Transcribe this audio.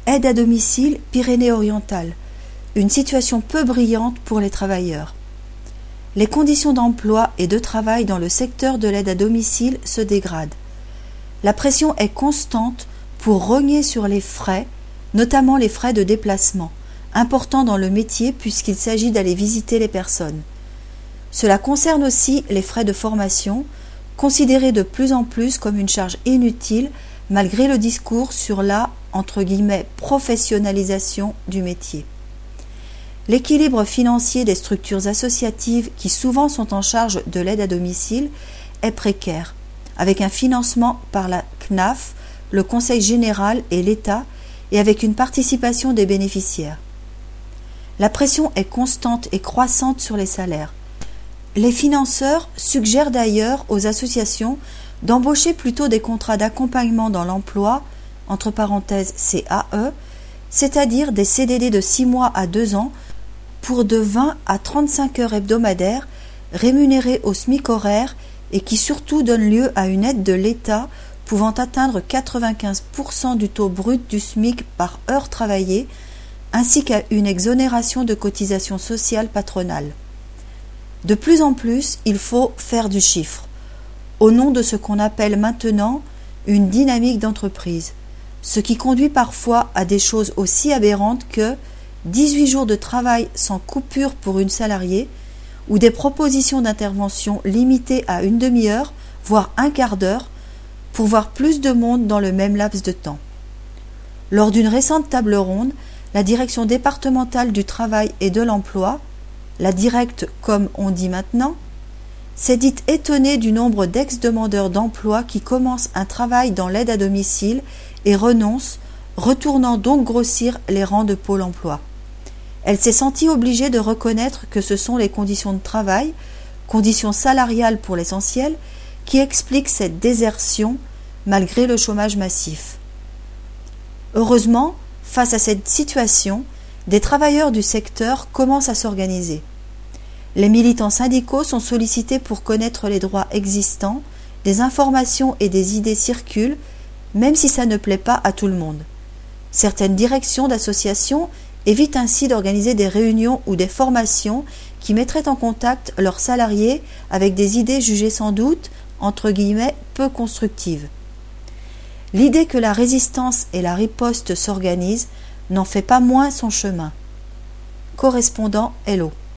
Aide à domicile Pyrénées-Orientales. Une situation peu brillante pour les travailleurs. Les conditions d'emploi et de travail dans le secteur de l'aide à domicile se dégradent. La pression est constante pour rogner sur les frais, notamment les frais de déplacement, importants dans le métier puisqu'il s'agit d'aller visiter les personnes. Cela concerne aussi les frais de formation, considérés de plus en plus comme une charge inutile malgré le discours sur la « professionnalisation » du métier. L'équilibre financier des structures associatives qui souvent sont en charge de l'aide à domicile est précaire, avec un financement par la CNAF, le Conseil général et l'État, et avec une participation des bénéficiaires. La pression est constante et croissante sur les salaires. Les financeurs suggèrent d'ailleurs aux associations d'embaucher plutôt des contrats d'accompagnement dans l'emploi, entre parenthèses CAE, c'est-à-dire des CDD de 6 mois à 2 ans, pour de 20 à 35 heures hebdomadaires, rémunérées au SMIC horaire et qui surtout donnent lieu à une aide de l'État pouvant atteindre 95% du taux brut du SMIC par heure travaillée, ainsi qu'à une exonération de cotisations sociales patronales. De plus en plus, il faut faire du chiffre, au nom de ce qu'on appelle maintenant une dynamique d'entreprise, ce qui conduit parfois à des choses aussi aberrantes que 18 jours de travail sans coupure pour une salariée ou des propositions d'intervention limitées à une demi-heure, voire un quart d'heure, pour voir plus de monde dans le même laps de temps. Lors d'une récente table ronde, la direction départementale du travail et de l'emploi, la directe comme on dit maintenant, s'est dite étonnée du nombre d'ex-demandeurs d'emploi qui commencent un travail dans l'aide à domicile et renoncent, retournant donc grossir les rangs de Pôle emploi. Elle s'est sentie obligée de reconnaître que ce sont les conditions de travail, conditions salariales pour l'essentiel, qui expliquent cette désertion malgré le chômage massif. Heureusement, face à cette situation, des travailleurs du secteur commencent à s'organiser. Les militants syndicaux sont sollicités pour connaître les droits existants, des informations et des idées circulent, même si ça ne plaît pas à tout le monde. Certaines directions d'associations évitent ainsi d'organiser des réunions ou des formations qui mettraient en contact leurs salariés avec des idées jugées sans doute, entre guillemets, peu constructives. L'idée que la résistance et la riposte s'organisent n'en fait pas moins son chemin. Correspondant Hello.